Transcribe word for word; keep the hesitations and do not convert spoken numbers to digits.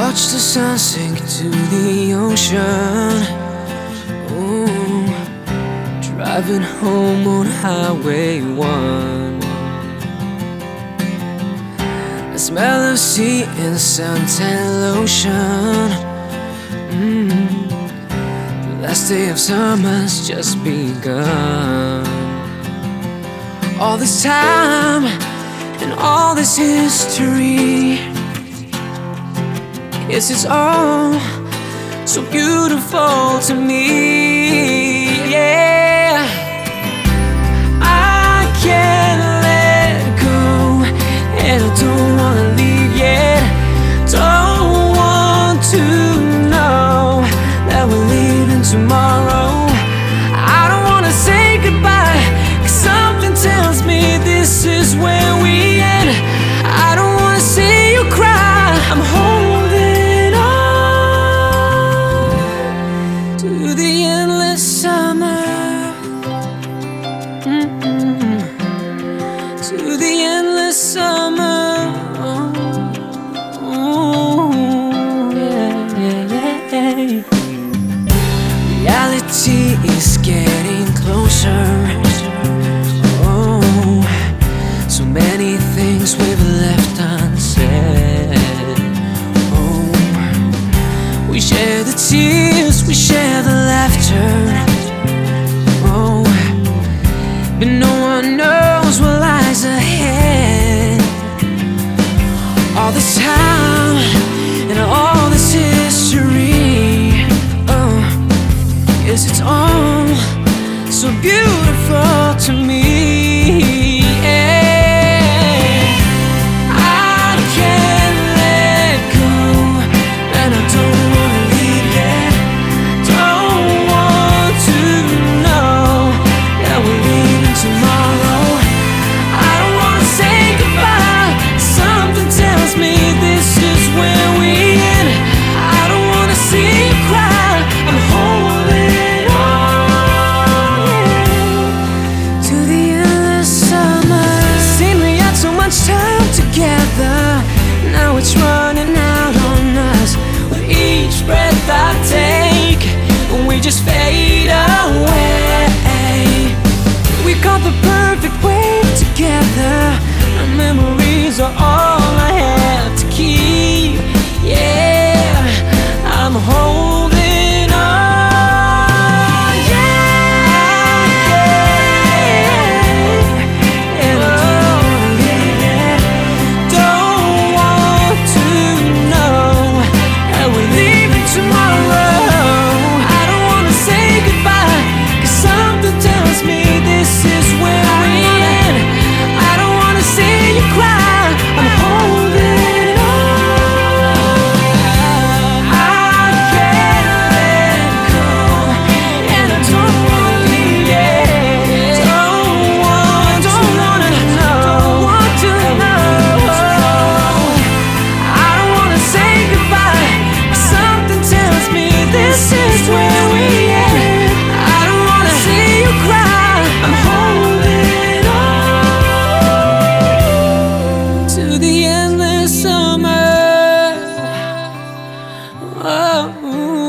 watch the sun sink to the ocean. Ooh, driving home on Highway one. The smell of sea and suntan lotion. mm, The last day of summer's just begun. All this time and all this history, yes, it's all so beautiful to me. Yeah, I can't let go, and I don't wanna leave yet. Don't want to know that we're leaving tomorrow. I don't wanna say goodbye, 'cause something tells me this is where we end. I don't wanna see you cry. I'm holding on to the endless summer. Mm-mm. To the endless summer. Oh, yeah, yeah, yeah. Reality is getting closer. Oh, so many things we've left unsaid. Oh, we share the tears, we share the laughter. Oh, but no one knows what lies ahead. All this time and all this history, oh, yes, it's all so beautiful to me. Yeah, I can't let go, and I don't wanna leave yet. Don't want to know that we're leaving tomorrow. I don't wanna say goodbye. Something tells me this is where we end. I don't wanna see you cry. I'm holding on to the endless summer. Seemed we had so much time together. Now it's running out on us. With each breath I take, we just fade away. We caught the perfect wave together. Our memories are all I have to keep. Yeah, I'm holding on. Yeah, and I don't wanna leave yet. Don't want to know that we're leaving tomorrow. I don't wanna say goodbye, 'cause something tells me this is where we end. I don't wanna see you cry. I'm holding on. I can't let go, and I don't wanna leave yet. Don't want, don't wanna know, don't want to know. I don't wanna say goodbye, 'cause something tells me this is where we end. I don't wanna see you cry. I'm holding on to the endless summer. Oh.